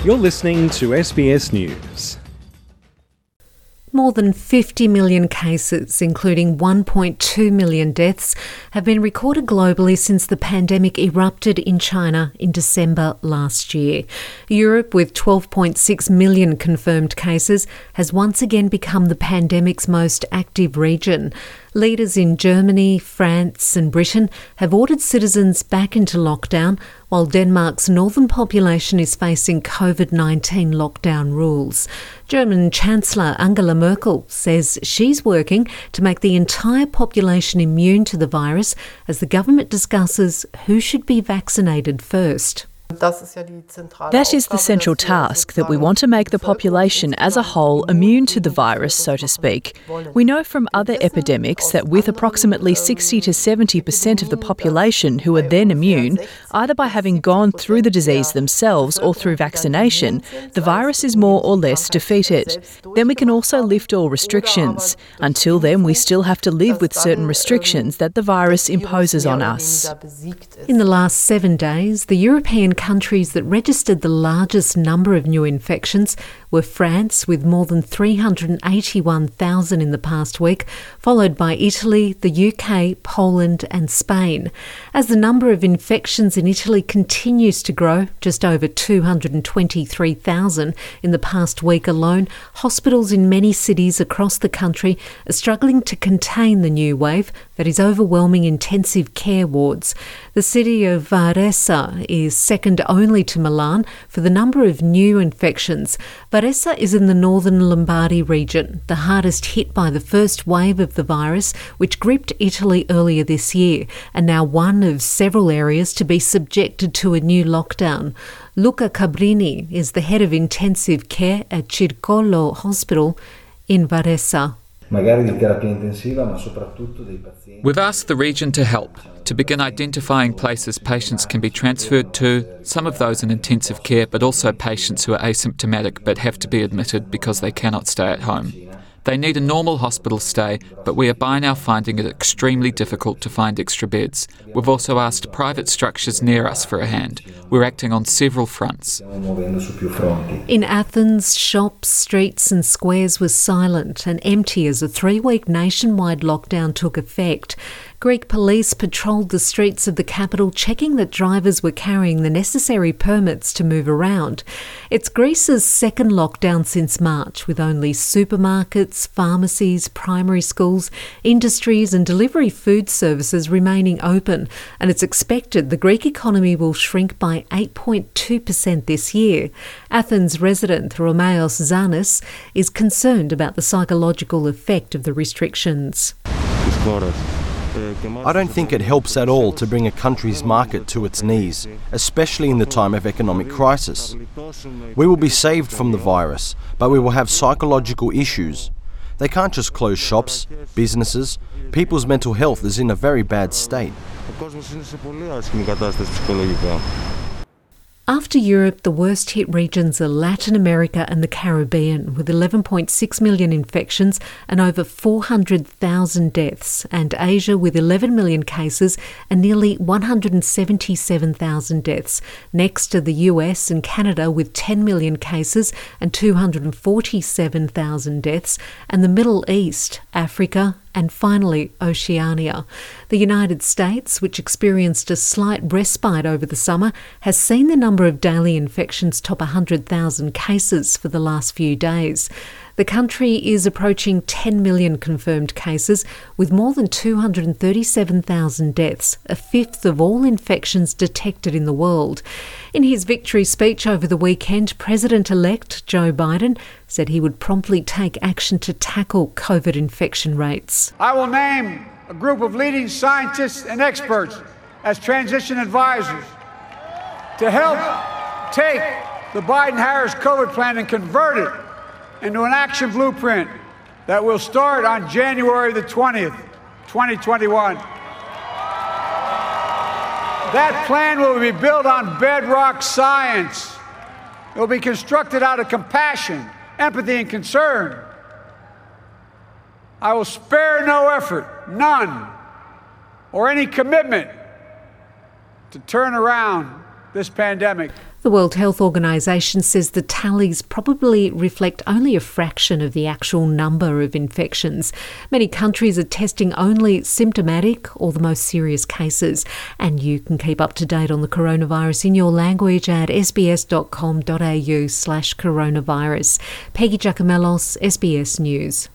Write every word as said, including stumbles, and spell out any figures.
You're listening to S B S News. More than fifty million cases, including one point two million deaths, have been recorded globally since the pandemic erupted in China in December last year. Europe, with twelve point six million confirmed cases, has once again become the pandemic's most active region. Leaders in Germany, France and Britain have ordered citizens back into lockdown, while Denmark's northern population is facing COVID nineteen lockdown rules. German Chancellor Angela Merkel says she's working to make the entire population immune to the virus as the government discusses who should be vaccinated first. That is the central task, that we want to make the population as a whole immune to the virus, so to speak. We know from other epidemics that with approximately sixty to seventy percent of the population who are then immune, either by having gone through the disease themselves or through vaccination, the virus is more or less defeated. Then we can also lift all restrictions. Until then, we still have to live with certain restrictions that the virus imposes on us. In the last seven days, the European countries that registered the largest number of new infections were France, with more than three hundred eighty-one thousand in the past week, followed by Italy, the U K, Poland and Spain. As the number of infections in Italy continues to grow, just over two hundred twenty-three thousand in the past week alone, hospitals in many cities across the country are struggling to contain the new wave that is overwhelming intensive care wards. The city of Varese is second only to Milan for the number of new infections. Varese is in the northern Lombardy region, the hardest hit by the first wave of the virus, which gripped Italy earlier this year, and now one of several areas to be subjected to a new lockdown. Luca Cabrini is the head of intensive care at Circolo Hospital in Varese. We've asked the region to help, to begin identifying places patients can be transferred to, some of those in intensive care, but also patients who are asymptomatic but have to be admitted because they cannot stay at home. They need a normal hospital stay, but we are by now finding it extremely difficult to find extra beds. We've also asked private structures near us for a hand. We're acting on several fronts. In Athens, shops, streets and squares were silent and empty as a three-week nationwide lockdown took effect. Greek police patrolled the streets of the capital, checking that drivers were carrying the necessary permits to move around. It's Greece's second lockdown since March, with only supermarkets, pharmacies, primary schools, industries and delivery food services remaining open, and it's expected the Greek economy will shrink by eight point two percent this year. Athens resident Romeos Zanis is concerned about the psychological effect of the restrictions. I don't think it helps at all to bring a country's market to its knees, especially in the time of economic crisis. We will be saved from the virus, but we will have psychological issues. They can't just close shops, businesses. People's mental health is in a very bad state. After Europe, the worst-hit regions are Latin America and the Caribbean, with eleven point six million infections and over four hundred thousand deaths, and Asia with eleven million cases and nearly one hundred seventy-seven thousand deaths. Next are the U S and Canada with ten million cases and two hundred forty-seven thousand deaths, and the Middle East, Africa, and finally Oceania. The United States, which experienced a slight respite over the summer, has seen the number of daily infections top one hundred thousand cases for the last few days. The country is approaching ten million confirmed cases, with more than two hundred thirty-seven thousand deaths, a fifth of all infections detected in the world. In his victory speech over the weekend, President-elect Joe Biden said he would promptly take action to tackle COVID infection rates. I will name a group of leading scientists and experts as transition advisors to help take the Biden-Harris COVID plan and convert it into an action blueprint that will start on January the twentieth, twenty twenty-one. That plan will be built on bedrock science. It will be constructed out of compassion, empathy, and concern. I will spare no effort, none, or any commitment to turn around this pandemic. The World Health Organization says the tallies probably reflect only a fraction of the actual number of infections. Many countries are testing only symptomatic or the most serious cases. And you can keep up to date on the coronavirus in your language at sbs.com.au slash coronavirus. Peggy Giacomellos, S B S News.